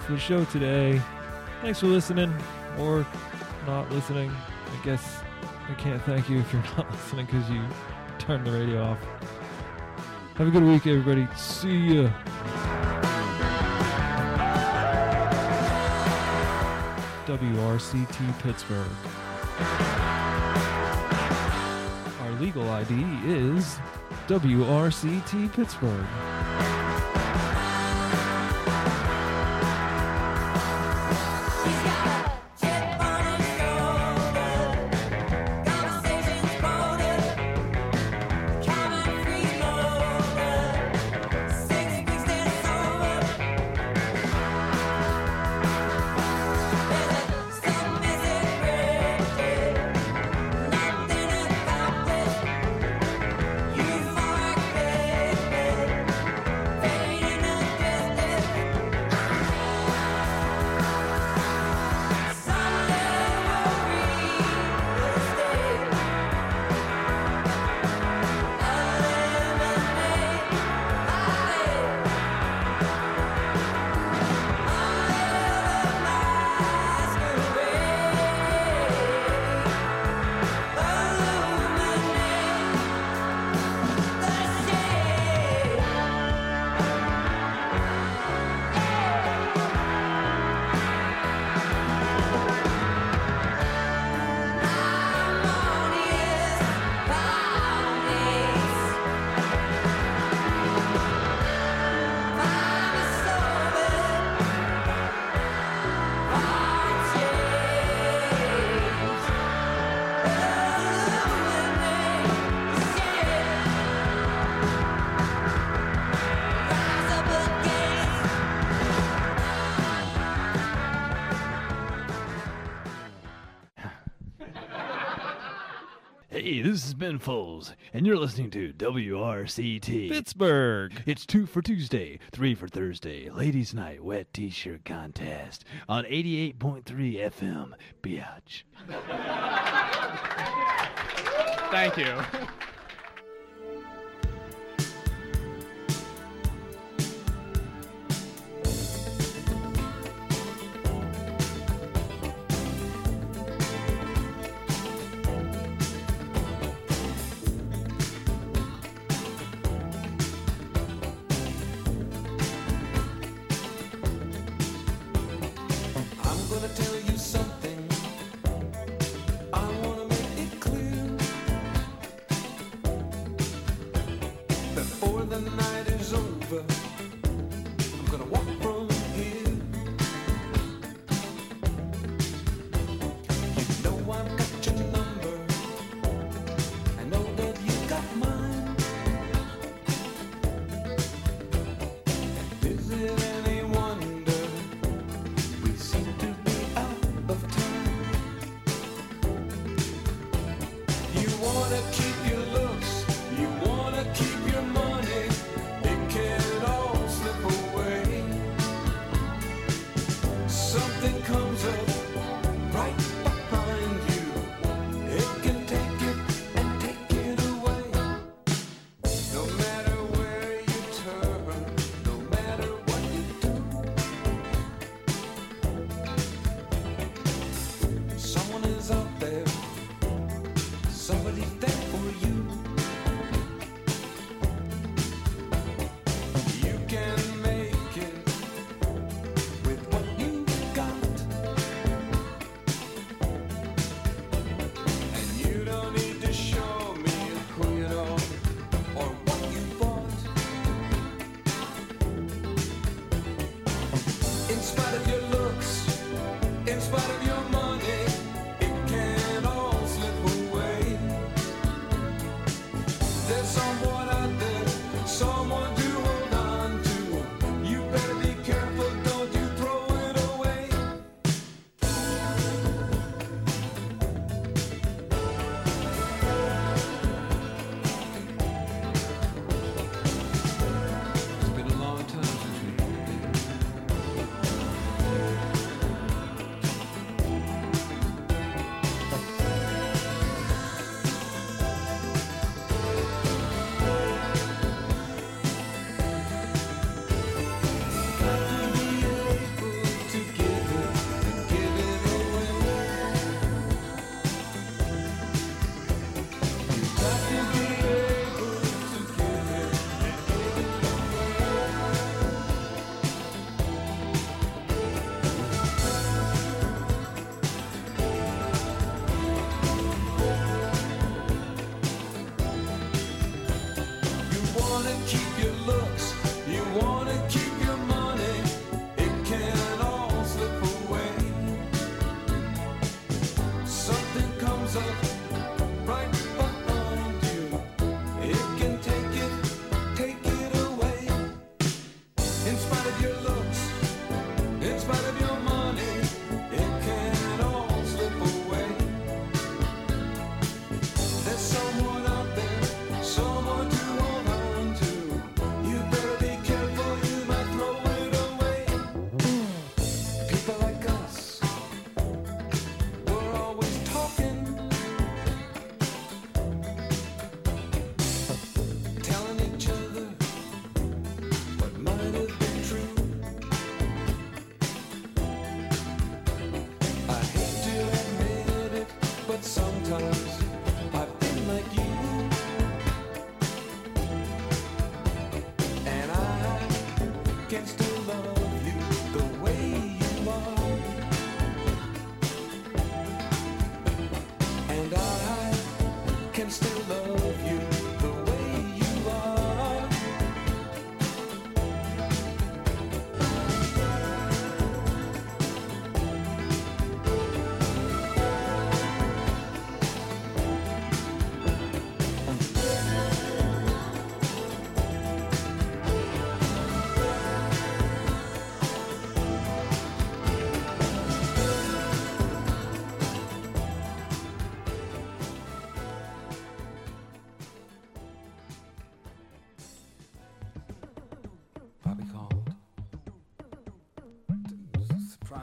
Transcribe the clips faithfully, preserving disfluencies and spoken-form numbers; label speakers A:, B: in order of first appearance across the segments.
A: for the show today. Thanks for listening, or not listening. I guess I can't thank you if you're not listening because you turned the radio off. Have a good week, everybody. See ya. W R C T Pittsburgh. Our legal I D is W R C T Pittsburgh.
B: Hey, this is Ben Foles, and you're listening to W R C T
A: Pittsburgh.
B: It's two for Tuesday, three for Thursday, Ladies Night Wet T-Shirt Contest on eighty-eight point three F M, Biatch.
C: Thank you.
D: Someone is out there, somebody thankful.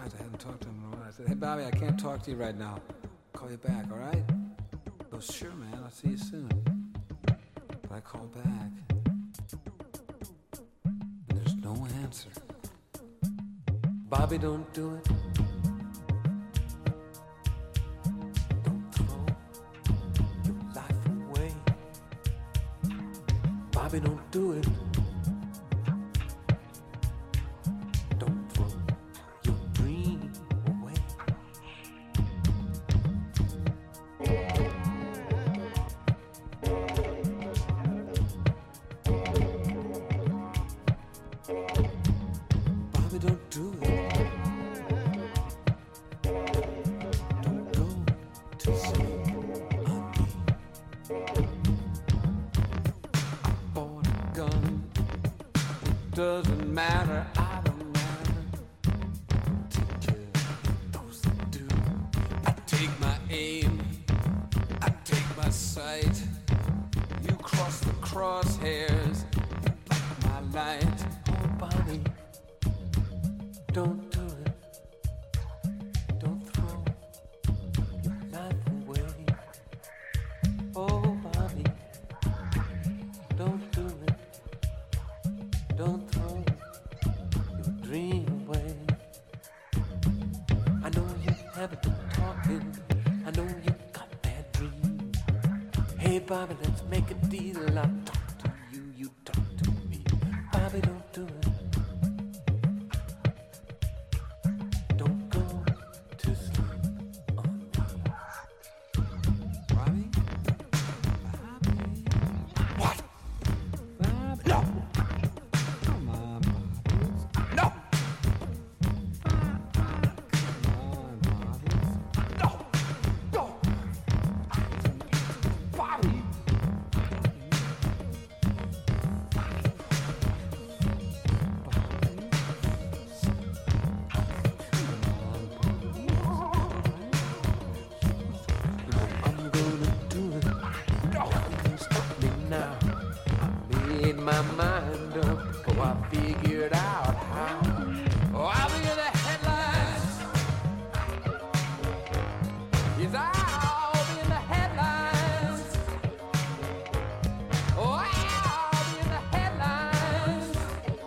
D: surprised I hadn't talked to him in a while. I said, hey, Bobby, I can't talk to you right now. I'll call you back, all right? He goes, sure, man, I'll see you soon. But I called back. And there's no answer. Bobby, don't do it. Don't throw your life away. Bobby, don't do it. Don't throw your dream away. Bobby, don't do it. Don't go to sleep on me. I bought a gun. It doesn't matter. I don't matter. Take care of those that do. I take my aim. I take my sight. You cross the crosshairs. You block my light. Oh, Bobby, don't do it. Don't throw your life away. Oh, Bobby, don't do it. Don't throw your dream away. I know you haven't been talking. I know you got that dream. Hey, Bobby, let's make a deal. I'll talk to you, you talk to me. Bobby, don't do it. Don't go to sleep on me. Bobby? Bobby? What? Bobby? No! Come on, Bobby. No! Come on, Bobby. No! No! Bobby! I'm gonna do it. Nothing can stop me now. I made my mind up. Oh, I figured out how. Oh, I'll be in the headlines. Yes, I'll be in the headlines. Oh, I'll be in the headlines.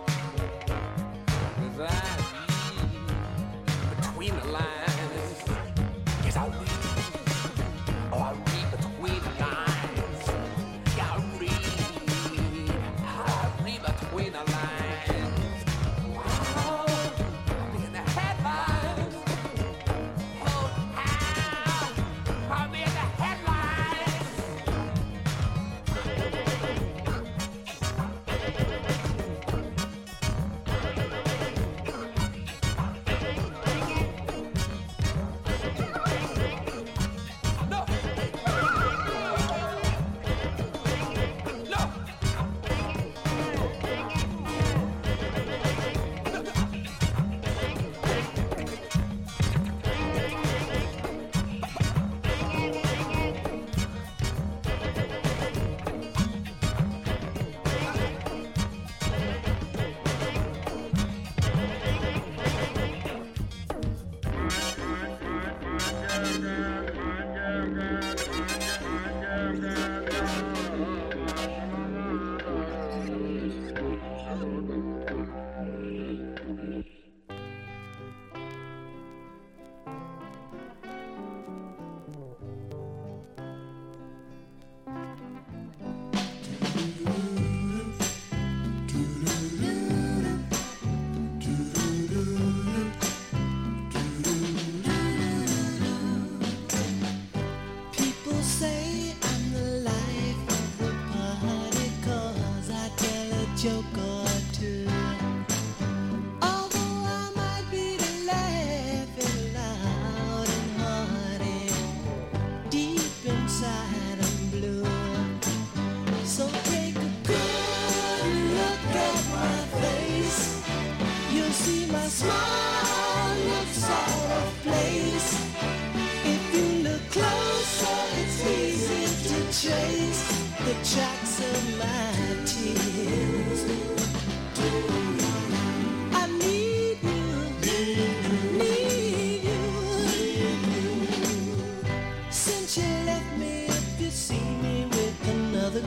D: 'Cause I read between the lines. Yes, I read. Oh, I read between the lines. Yeah, I read. I read between the lines. Oh, I'll be in the headlines. Oh, how? I'll be in the headlines. No! No!
E: People say I'm the life of the party 'cause I tell a joke or two. Although I might be the laughing loud and hearty, deep inside I'm blue. So take a good look at my face. You'll see my smile looks out of place. If you look closer, it's easy to trace the tracks of my tears. I need you, need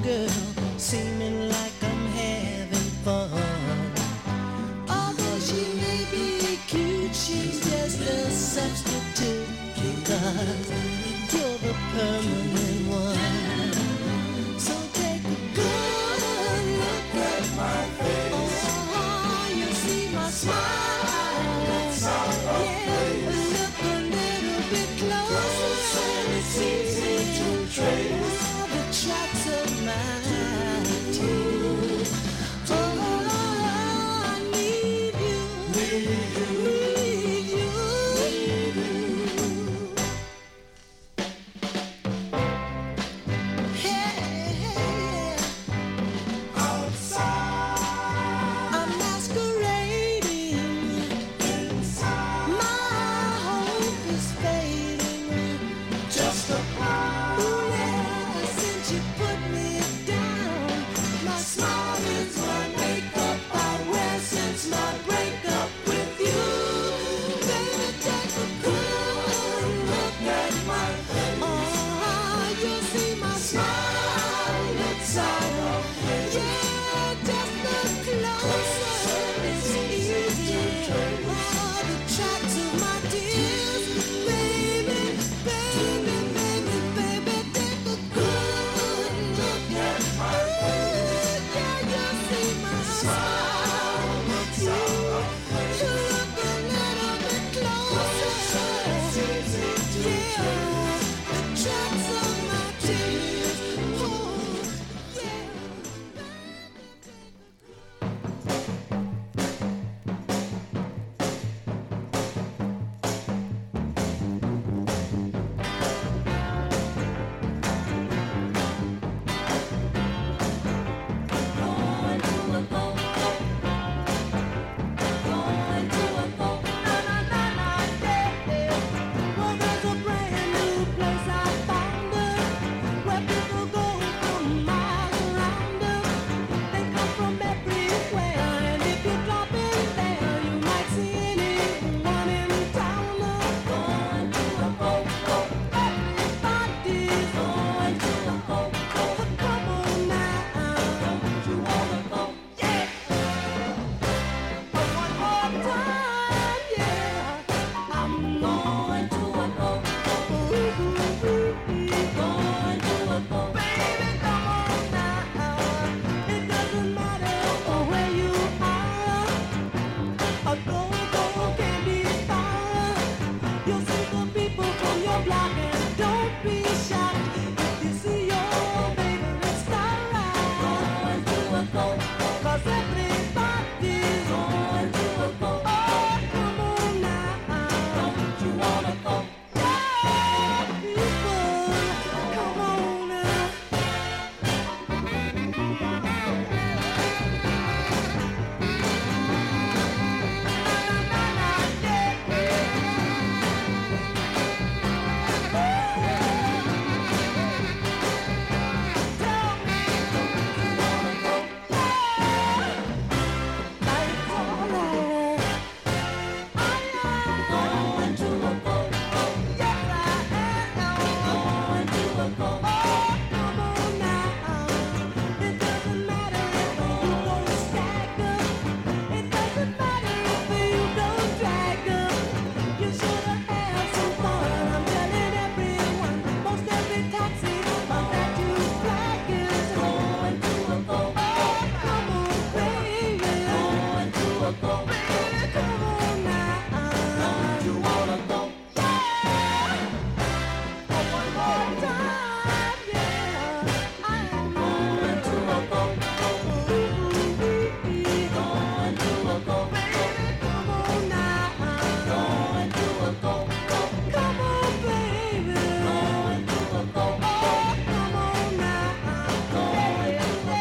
E: girl, seeming like I'm having fun. Although she may be cute, she's just a substitute, because you're the permanent one. So take a good look at my face. Oh, you see my smile. Yeah, look a little bit closer and it's easy to trace all the tracks of my tears. Oh, I need you, need you, need you. Hey, outside, I'm masquerading. My hope is fading. Just a ooh, yeah, since you put me down. My smile is my makeup I wear since my breakup with you. Baby, take a good look at my face. Oh, you see my smile inside of me. Yeah, just look closer. It's easy. Oh, the tracks of my tears. Baby, baby, baby, baby, take a good look at my face. Yeah, you see my smile. You, you look a little bit closer. Yeah, the tracks of my tears. Oh, yeah. Well, there's a brand new place I found her, where people go for miles around her. They come from everywhere, and if you drop in there, you might see anyone in town. Going to a go-go, everybody's going to a go-go. Come on now, don't you wanna go? Yeah. One more time, yeah. I'm going to a go-go. Going to a go. Baby, come on now. It doesn't matter where you are. A go-go can be far. You'll see the people from your block, and don't be shocked if you see your favorite star. Going to a go-go. 'Cause everybody's going to a go-go. Oh, come on now. Don't you wanna go? Yeah, people, come on now. Tell me, don't you wanna go? Yeah, it's alright. I am going to a go-go. Yes, I am going to a go-go. Oh, come on now. It doesn't matter if you go stagger. It doesn't matter if you go dragger. You should have had some fun. I'm telling everyone. Most every taxi that you flag is going to a go-go. Oh, come on, baby. Going to a go-go. Baby, come on now. Don't you wanna go? Yeah. Oh, one more time, yeah. I am going to a go-go. Going to a go-go. Baby, come on now. Going to a go-go. Come on, baby. Going to a go-go. Oh, come on now. Going to a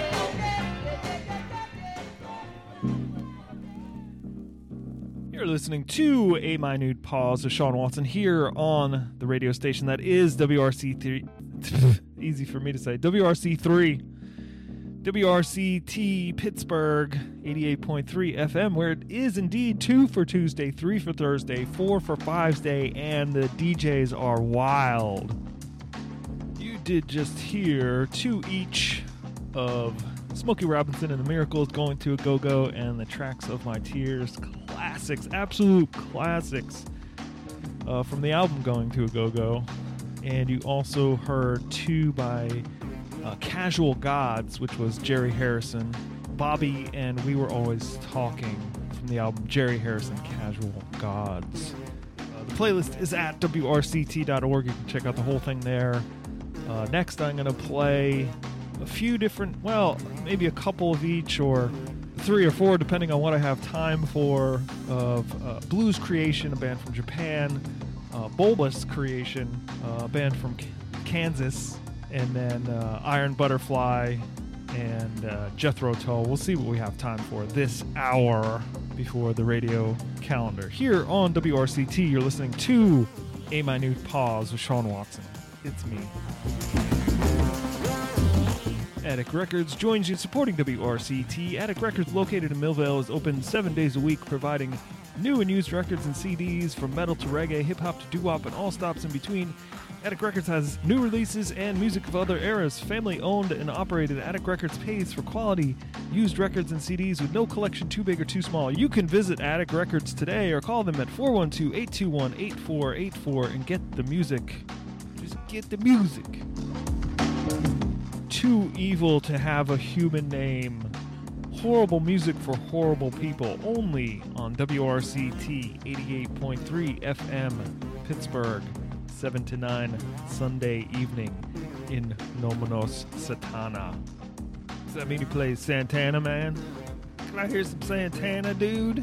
E: go-go.
A: You're listening to A Minute Pause with Sean Watson here on the radio station that is W R C three. Easy for me to say. W R C three. W R C T Pittsburgh eighty-eight point three F M, where it is indeed two for Tuesday, three for Thursday, four for Fives Day, and the D Js are wild. You did just hear two each of Smokey Robinson and the Miracles, Going to a Go-Go, and the Tracks of My Tears. Classics, absolute classics uh, from the album Going to a Go-Go. And you also heard two by uh, Casual Gods, which was Jerry Harrison, Bobby, and We Were Always Talking from the album Jerry Harrison, Casual Gods. Uh, the playlist is at W R C T dot org. You can check out the whole thing there. Uh, next, I'm going to play a few different, well, maybe a couple of each, or three or four, depending on what I have time for, of uh, Blues Creation, a band from Japan, uh, Bulbous Creation, uh, a band from K- Kansas, and then uh, Iron Butterfly and uh, Jethro Tull. We'll see what we have time for this hour before the radio calendar. Here on W R C T, you're listening to A Minute Pause with Sean Watson. It's me. Attic Records joins you supporting W R C T. Attic Records, located in Millvale, is open seven days a week, providing new and used records and C Ds from metal to reggae, hip-hop to doo-wop, and all stops in between. Attic Records has new releases and music of other eras. Family-owned and operated, Attic Records pays for quality used records and C Ds with no collection too big or too small. You can visit Attic Records today or call them at four one two, eight two one, eight four eight four and get the music. Just get the music. Too evil to have a human name. Horrible music for horrible people. Only on W R C T eighty-eight point three F M, Pittsburgh, seven to nine Sunday evening in Nomenos Satana. Does that mean he plays Santana, man? Can I hear some Santana, dude?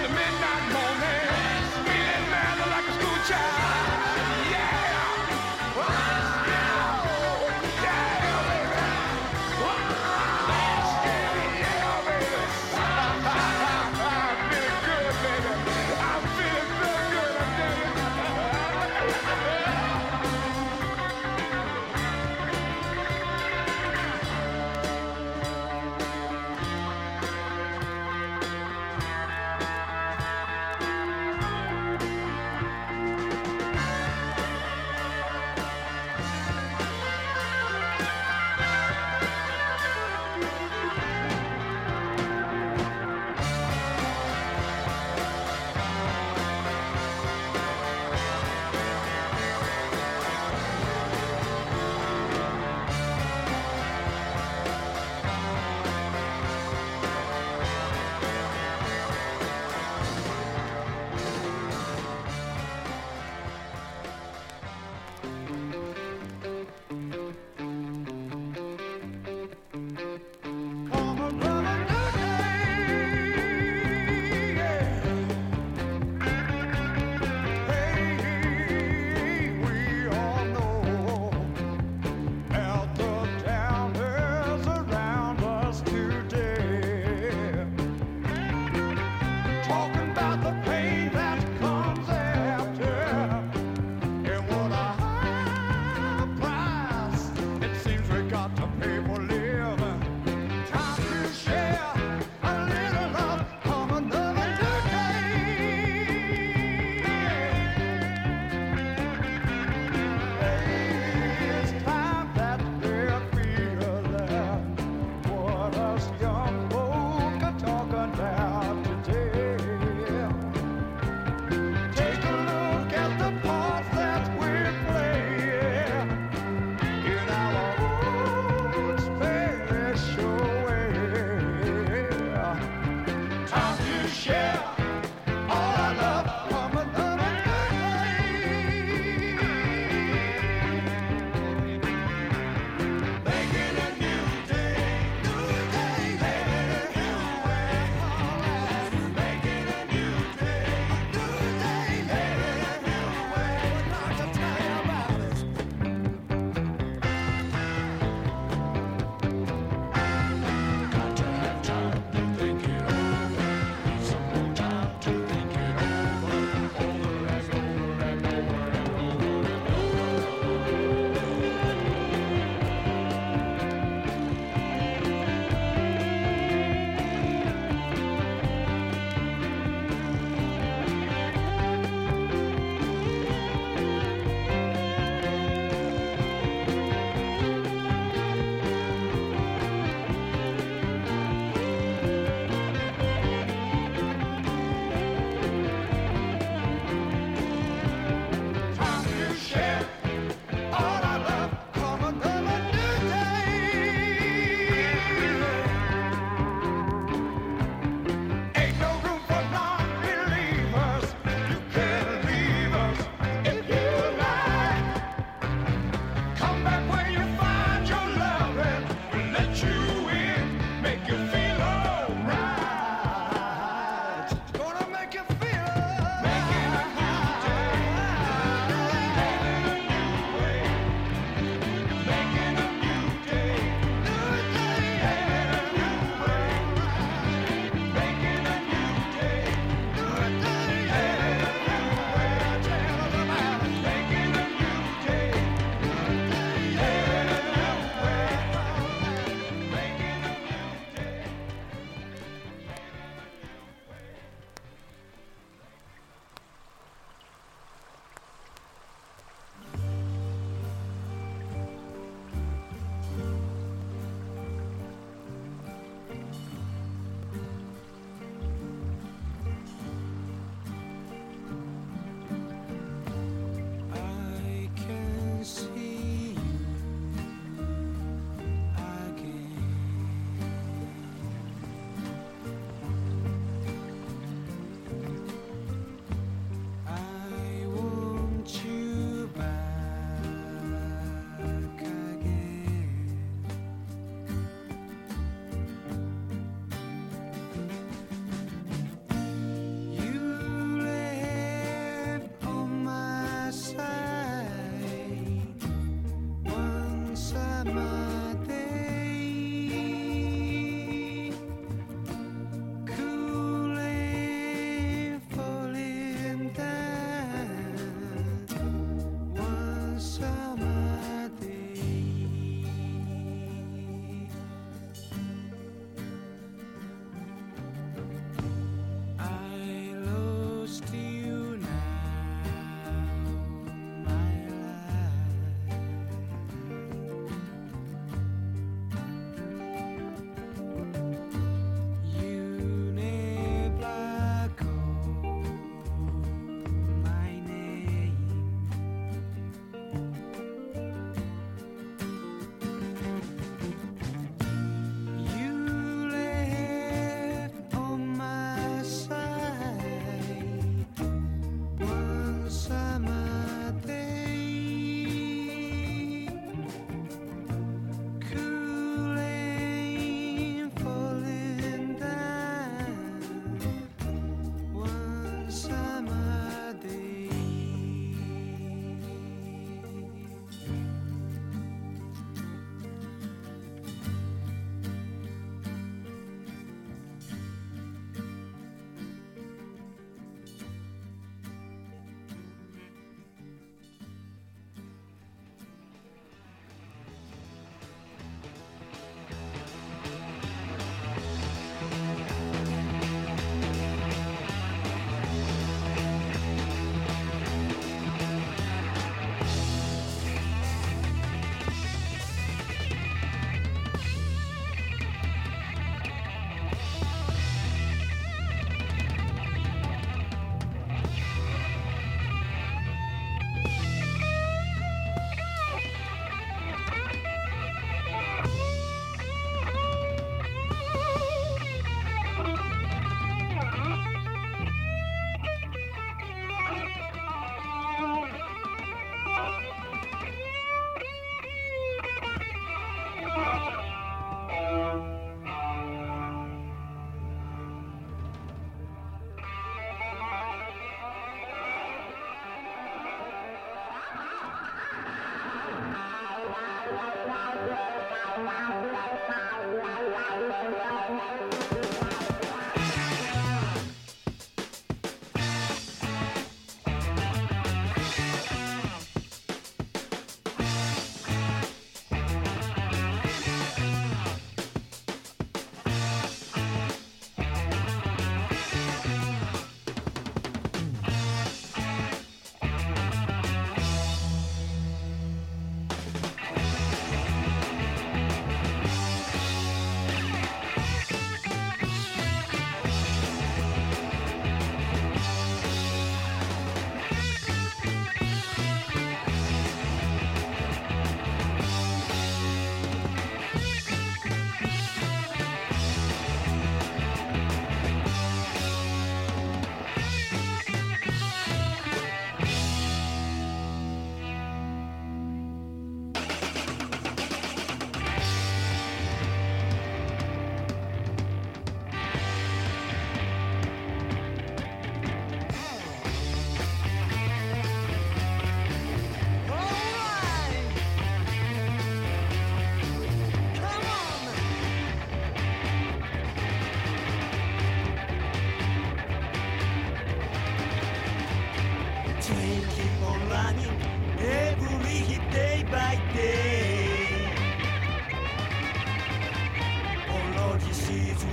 D: Summertime in the midnight morning, feeling mad like a school child. Yeah.
F: Talking about the pain that comes after, and what I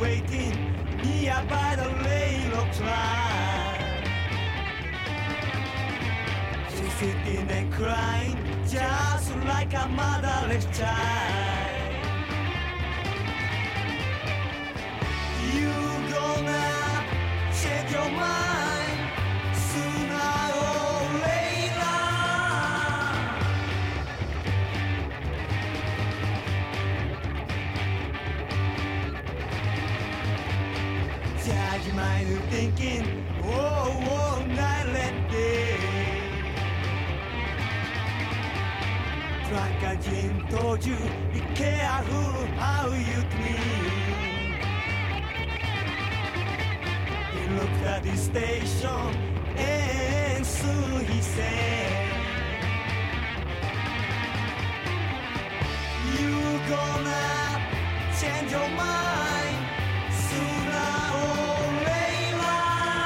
E: waiting nearby the railroad track. She's sitting and crying just like a motherless child. You gonna change your mind sooner or later. Judge mind thinking, oh, oh, night and day. Drunk and gin told you, be careful how you drink. He looked at the station and soon he said, you gonna change your mind sooner or later.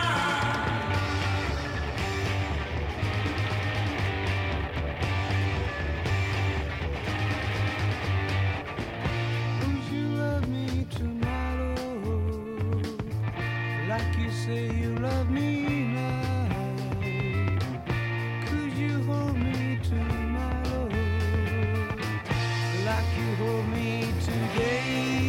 E: Would you love me tonight, oh, like you say you love me now? Could you hold me tonight, oh, like you hold me today?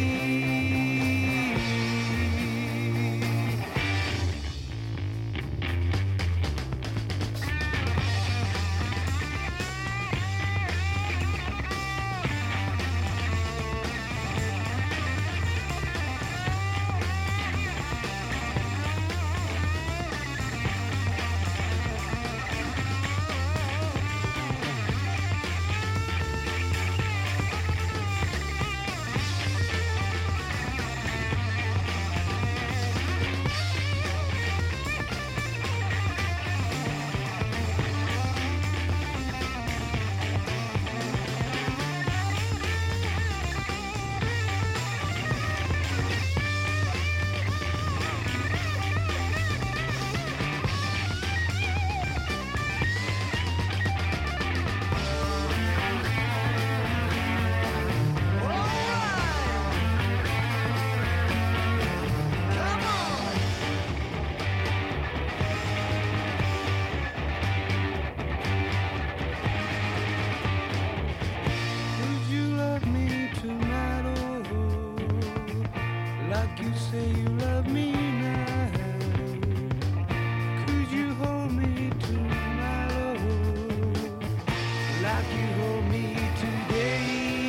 E: Would you love me tonight, oh, like you say you love me now? Could you hold me tonight, oh, like you hold me today?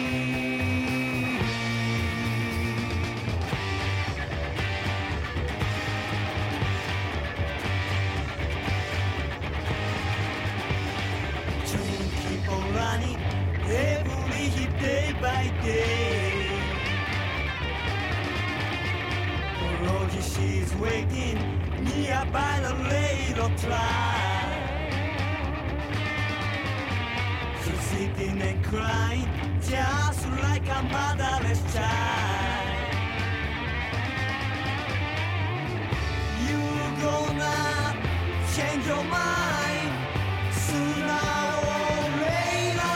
E: Train keep on running every day by day. For Rosie, she's waiting nearby the railroad track. She's sitting and crying just like a motherless child. You gonna change your mind sooner or later.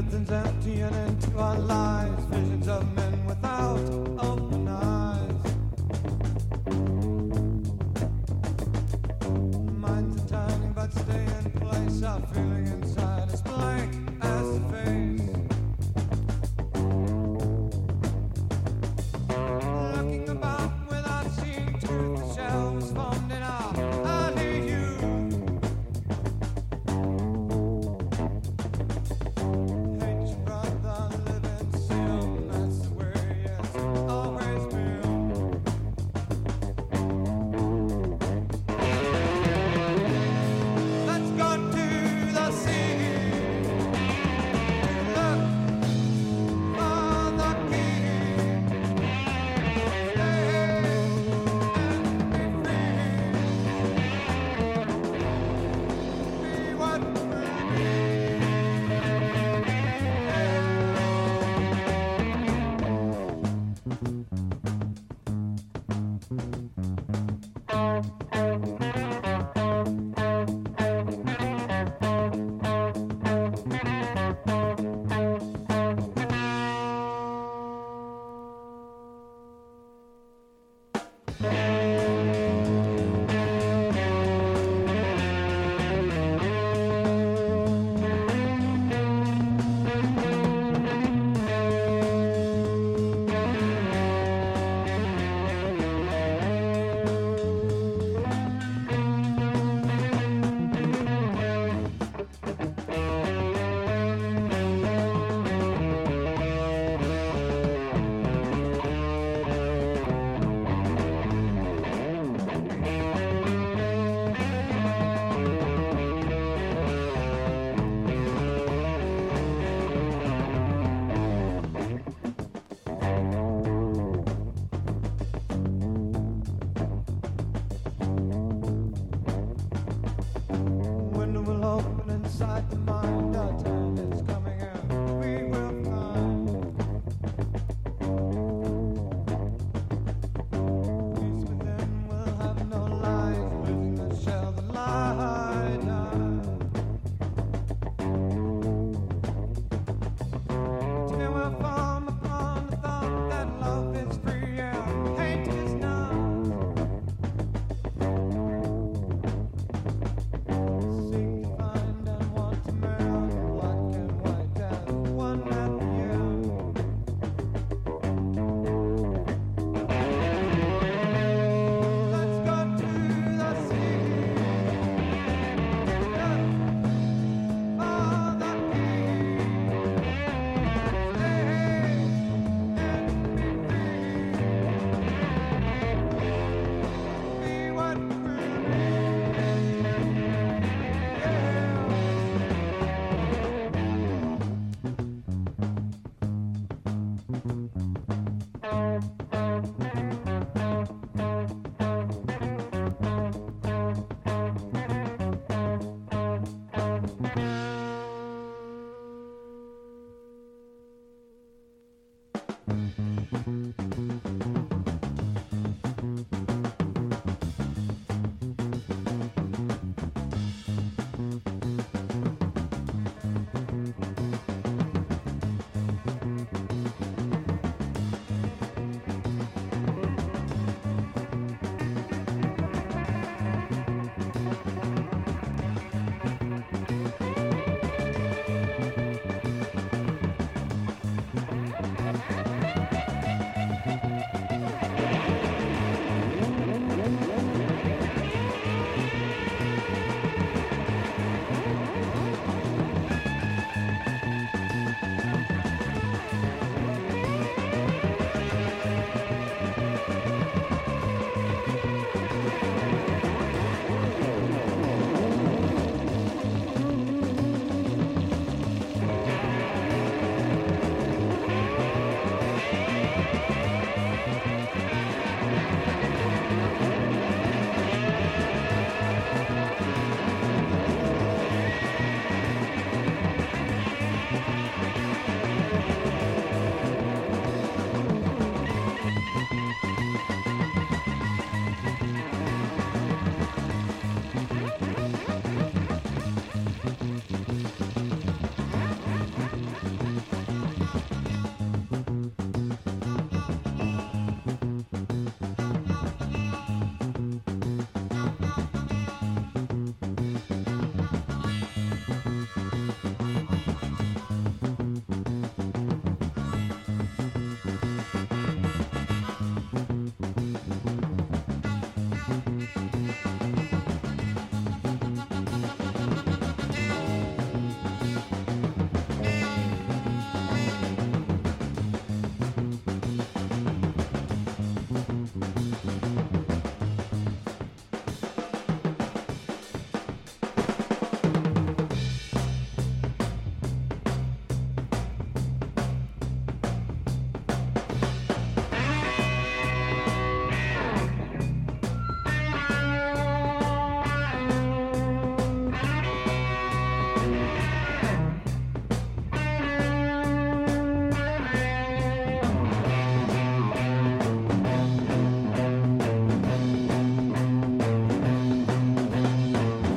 F: Everything's empty and into our lives. Visions of men without open eyes. Minds are turning but stay in place. Our feeling inside is blank as the face. Looking about without seeing truth. The shell was formed in our early youth. Hate your brother, live in sin. That's the way it's always been. Let's go to the sea. Look for the king. Stay and be free. Be what will be. Window will open inside the mind. Our time is coming and we will find peace within. Will have no lies. Losing the shell, the lie dies. Till we'll form upon the thought that love is free and hate is not. Seek to find and want to melt black and white as one at the end. Let's go to the sea. Look for the king. Stay and be free. Be what will be.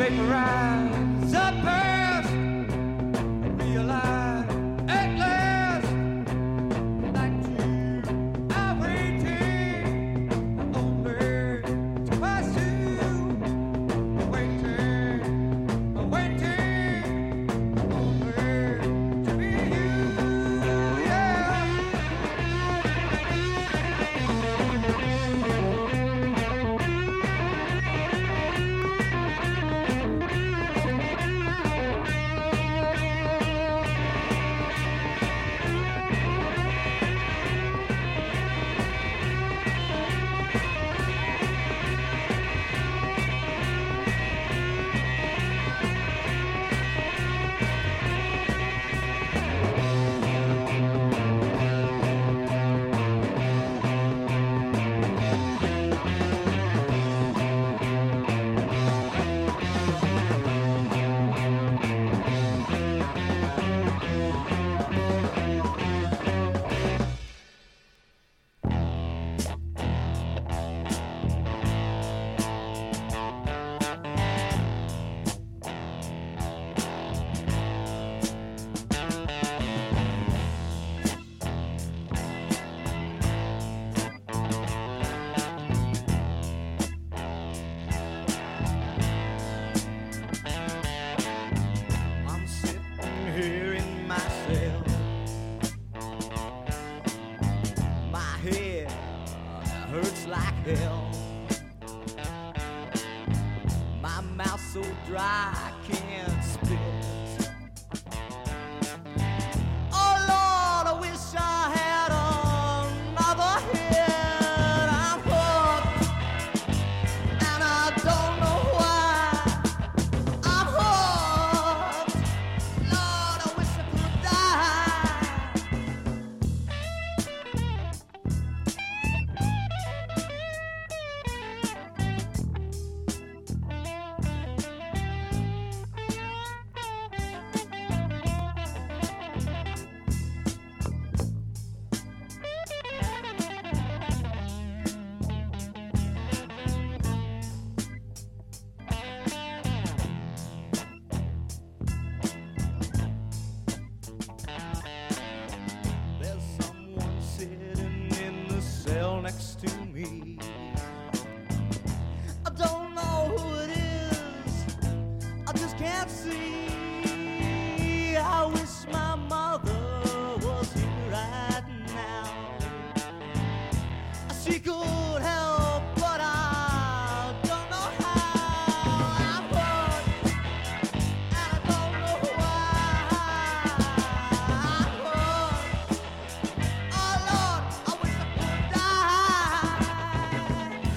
F: vaporize the past, realize at last that you are waiting only to pursue, waiting, waiting only to be you, yeah. I'm sitting here in my cell. My head hurts like hell. My mouth so dry I can't spit. Oh Lord, I wish I had another head. I'm hooked, and I don't know why. I'm hooked. Lord, I wish I could die. There's someone sitting in the cell next to me. I don't know who it is. I just can't see. I wish my mother was here right now. She could help, but I don't know how. I'm hurt, and I don't know why. I'm hurt. Oh Lord, I wish I could die.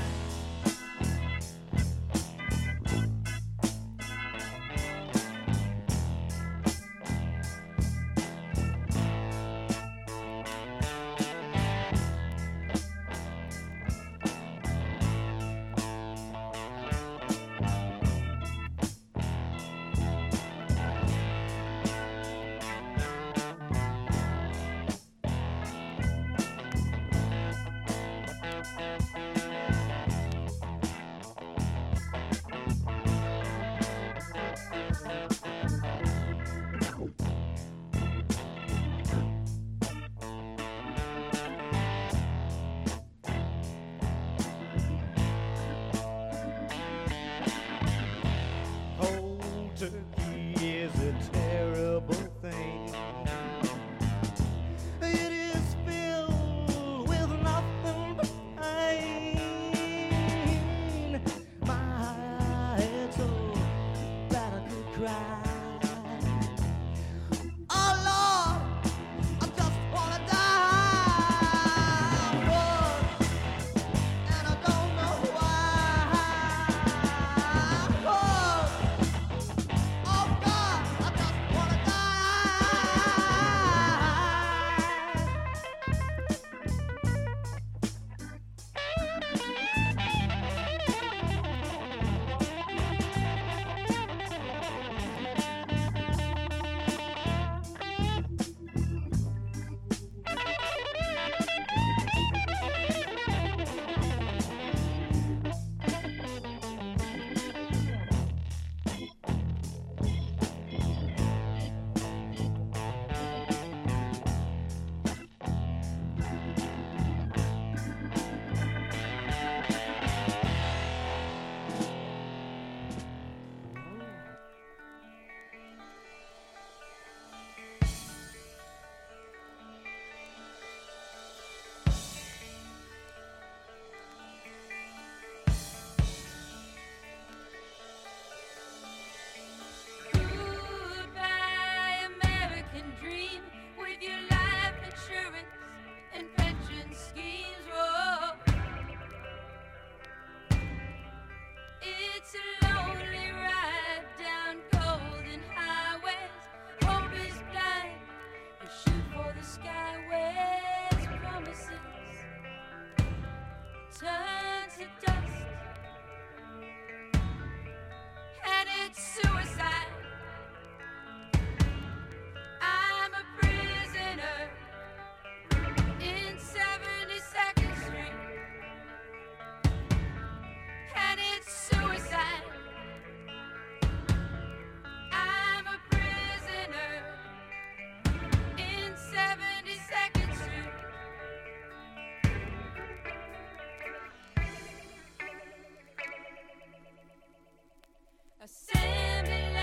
F: Cold turkey is a terrible thing. It is filled with nothing but pain. My head's so bad I could cry. Oh Lord, I just wanna die. I'm bored, and I don't know why. I'm bored. Oh
G: it's suicide. I'm a prisoner in seventy-second Street, and it's suicide. I'm a prisoner in seventy-second Street. Assembly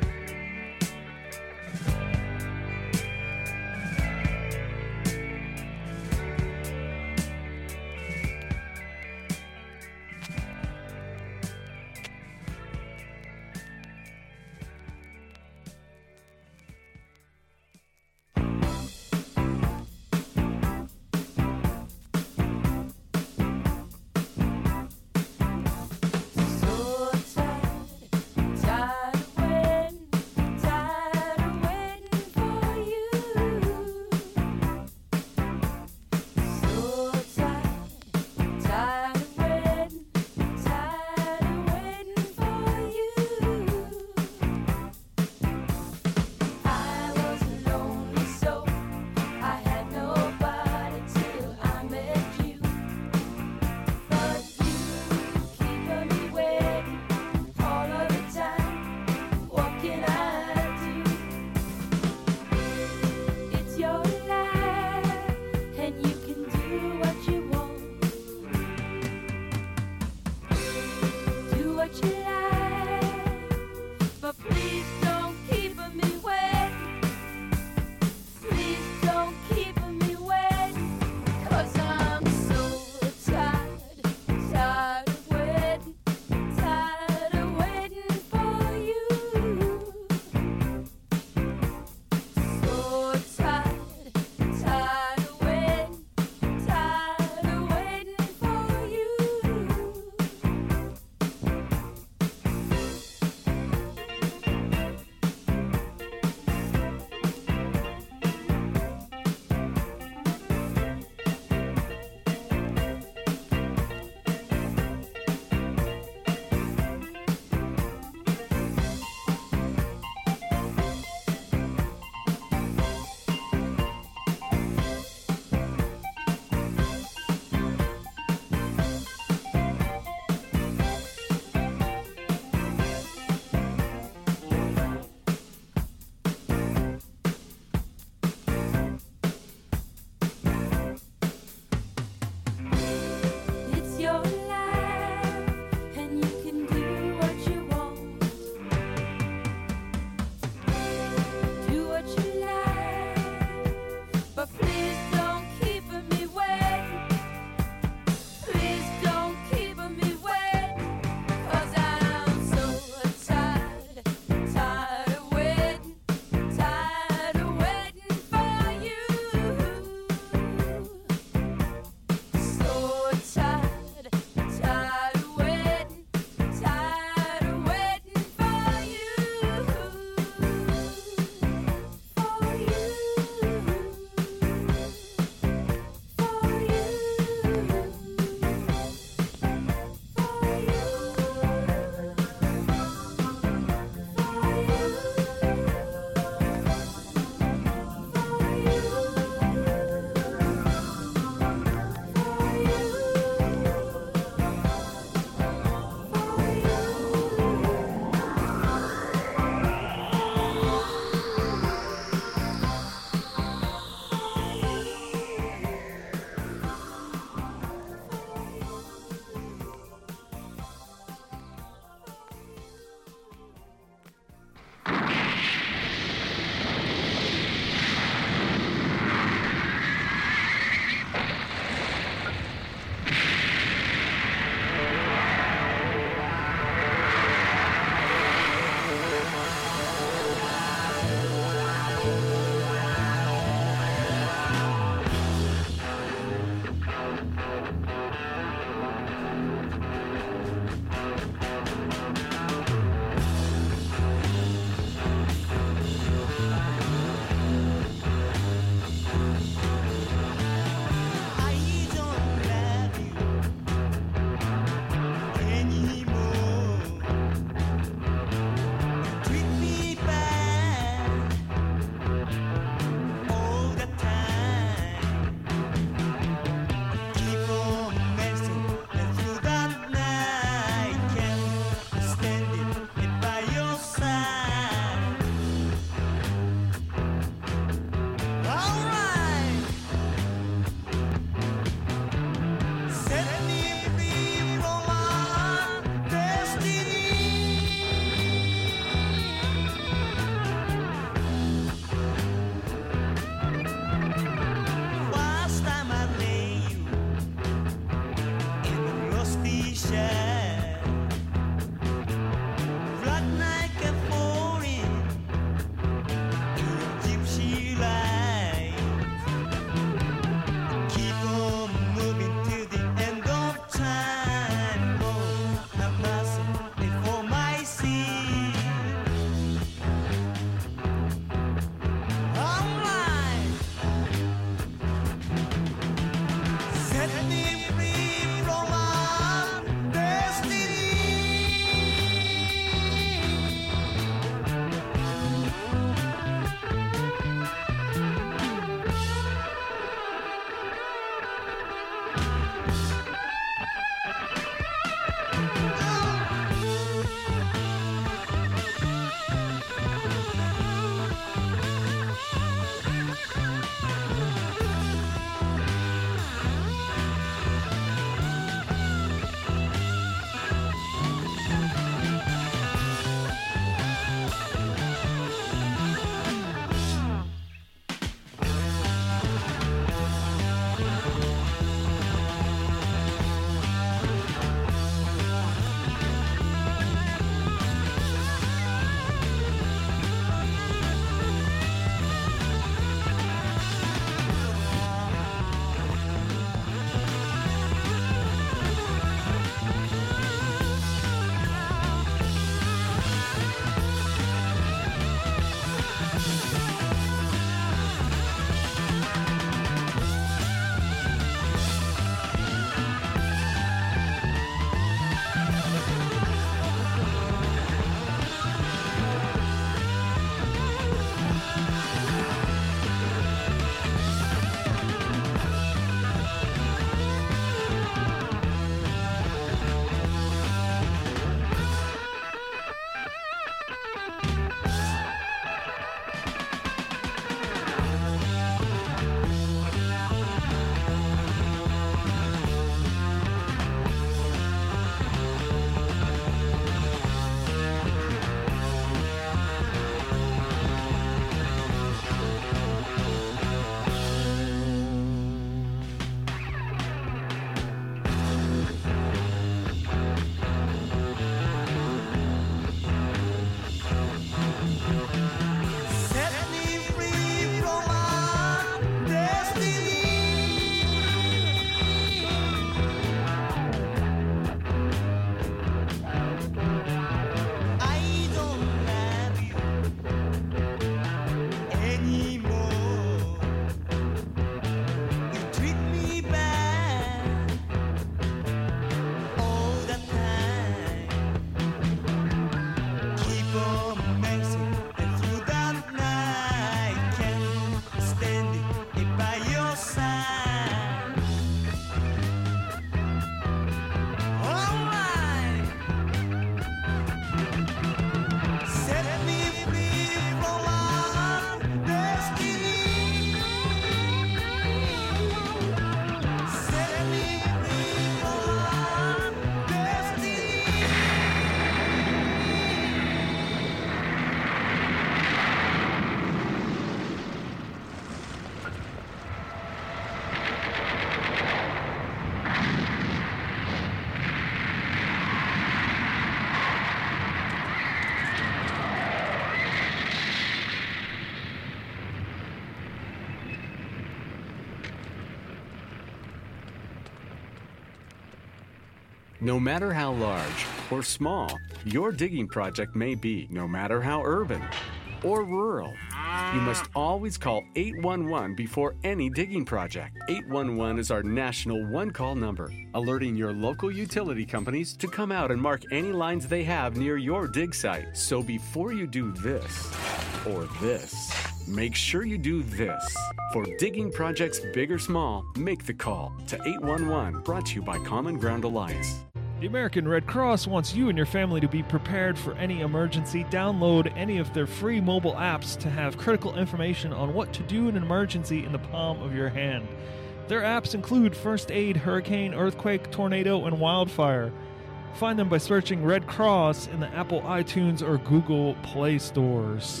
H: No matter how large or small your digging project may be, no matter how urban or rural, you must always call eight one one before any digging project. eight one one is our national one-call number, alerting your local utility companies to come out and mark any lines they have near your dig site. So before you do this or this, make sure you do this. For digging projects big or small, make the call to eight one one, brought to you by Common Ground Alliance.
A: The American Red Cross wants you and your family to be prepared for any emergency. Download any of their free mobile apps to have critical information on what to do in an emergency in the palm of your hand. Their apps include first aid, hurricane, earthquake, tornado, and wildfire. Find them by searching Red Cross in the Apple iTunes or Google Play stores.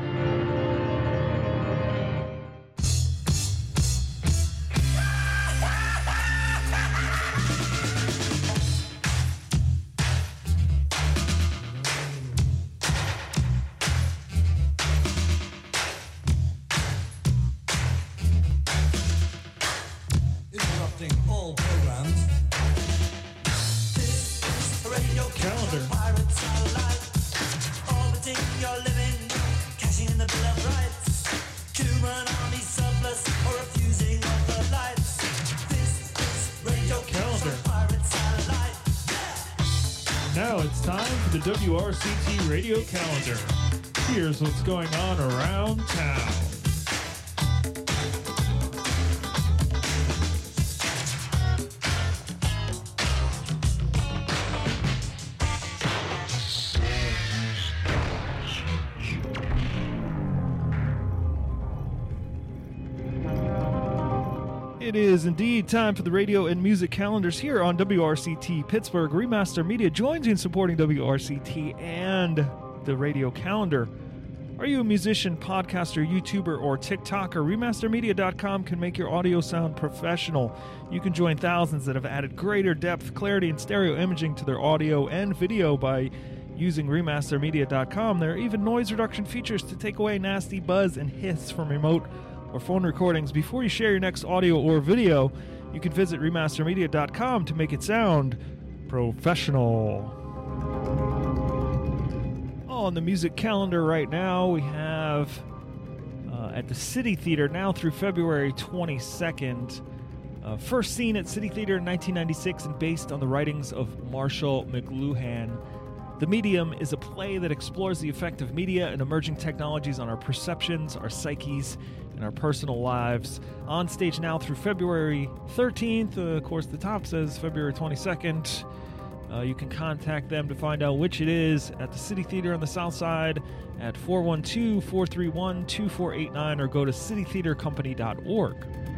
I: Interrupting all programs. This is Radio Calendar. Pirate satellite. Orbiting your living. Cashing in the Bill of Rights. Human army surplus or refusing of the lights. This is Radio Calendar. Pirate satellite.
A: Now it's time for the W R C T Radio Calendar. Here's what's going on around town. It is indeed time for the radio and music calendars here on W R C T Pittsburgh. Remaster Media joins you in supporting W R C T and the radio calendar. Are you a musician, podcaster, YouTuber, or TikToker? Remaster Media dot com can make your audio sound professional. You can join thousands that have added greater depth, clarity, and stereo imaging to their audio and video by using Remaster Media dot com. There are even noise reduction features to take away nasty buzz and hiss from remote or phone recordings. Before you share your next audio or video, you can visit Remaster Media dot com to make it sound professional. On the music calendar right now, we have uh, at the City Theater now through February twenty-second. Uh, first seen at City Theater in nineteen ninety-six and based on the writings of Marshall McLuhan. The Medium is a play that explores the effect of media and emerging technologies on our perceptions, our psyches, and our personal lives. On stage now through February thirteenth. Uh, of course, the top says February twenty-second. Uh, you can contact them to find out which it is at the City Theater on the South Side at four one two, four three one, two four eight nine or go to city theater company dot org.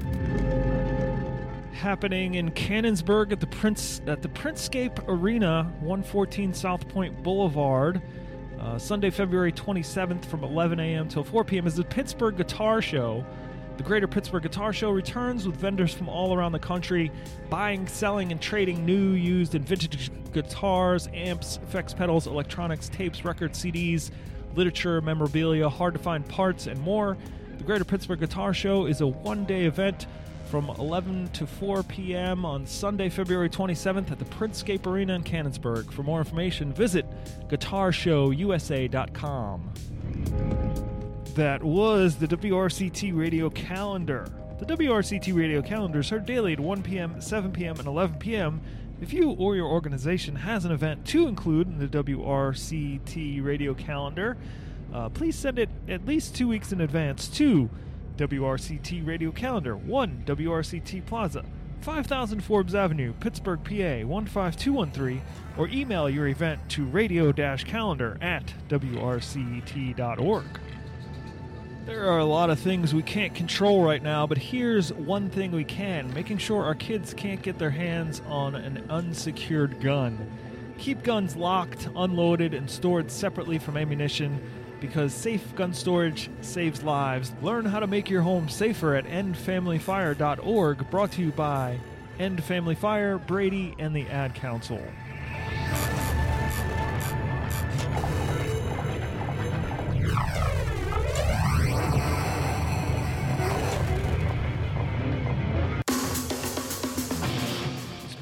A: Happening in Cannonsburg at the Prince at the Princescape Arena, one fourteen South Point Boulevard. Uh, Sunday, February twenty-seventh from eleven a.m. till four p.m. is the Pittsburgh Guitar Show. The Greater Pittsburgh Guitar Show returns with vendors from all around the country buying, selling, and trading new, used, and vintage guitars, amps, effects pedals, electronics, tapes, records, C Ds, literature, memorabilia, hard-to-find parts, and more. The Greater Pittsburgh Guitar Show is a one-day event from eleven to four p.m. on Sunday, February twenty-seventh at the Princescape Arena in Cannonsburg. For more information, visit guitar show u s a dot com. That was the W R C T Radio Calendar. The W R C T Radio Calendar is heard daily at one p.m., seven p.m., and eleven p.m. If you or your organization has an event to include in the W R C T Radio Calendar, uh, please send it at least two weeks in advance to W R C T Radio Calendar, one W R C T Plaza, five thousand Forbes Avenue, Pittsburgh, P A, one five two one three, or email your event to radio-calendar at w r c t dot org. There are a lot of things we can't control right now, but here's one thing we can, making sure our kids can't get their hands on an unsecured gun. Keep guns locked, unloaded, and stored separately from ammunition, because safe gun storage saves lives. Learn how to make your home safer at end family fire dot org, brought to you by End Family Fire, Brady, and the Ad Council.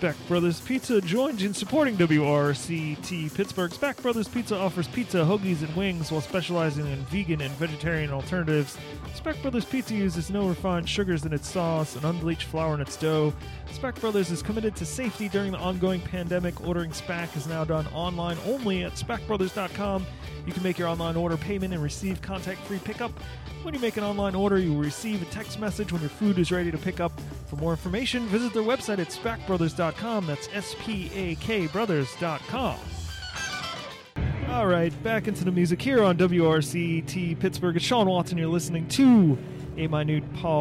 A: Speck Brothers Pizza joins in supporting W R C T Pittsburgh. Speck Brothers Pizza offers pizza, hoagies, and wings while specializing in vegan and vegetarian alternatives. Speck Brothers Pizza uses no refined sugars in its sauce and unbleached flour in its dough. Speck Brothers is committed to safety during the ongoing pandemic. Ordering Speck is now done online only at speck brothers dot com. You can make your online order payment and receive contact-free pickup. When you make an online order, you will receive a text message when your food is ready to pick up. For more information, visit their website at spack brothers dot com. That's S P A K brothers dot com. All right, back into the music here on W R C T Pittsburgh. It's Sean Watson. You're listening to A Minute Paul.